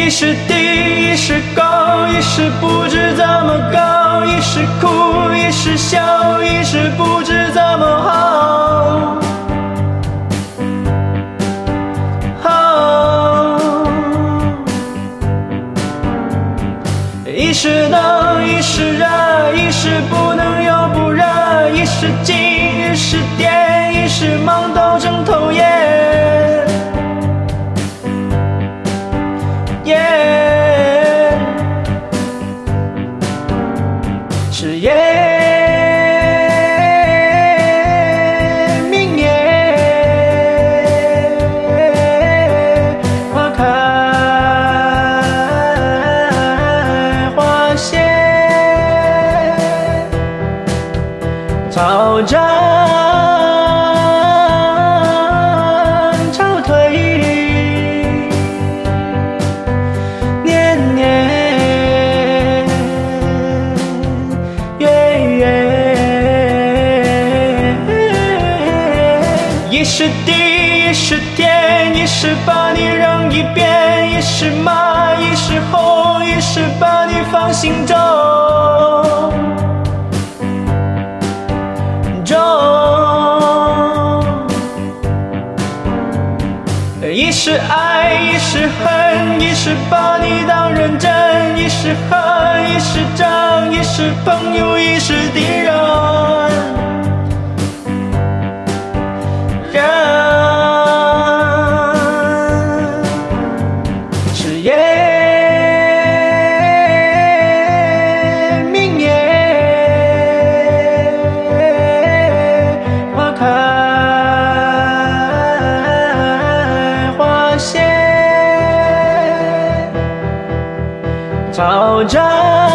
一时低，一时高，一时不知怎么搞，一时哭，一时笑，一时不知怎么好。一时冷，一时热，一时不能又不热，一时静，一时颠，一时忙到睁头眼。是夜，明夜，花开花谢，草长潮退，年年一时低，一时甜，一时把你扔一边，一时骂，一时吼，一时把你放心中。一时爱，一时恨，一时把你当认真，一时恨，一时争，一时朋友，一时敌人。是夜，明夜，花开花谢，草长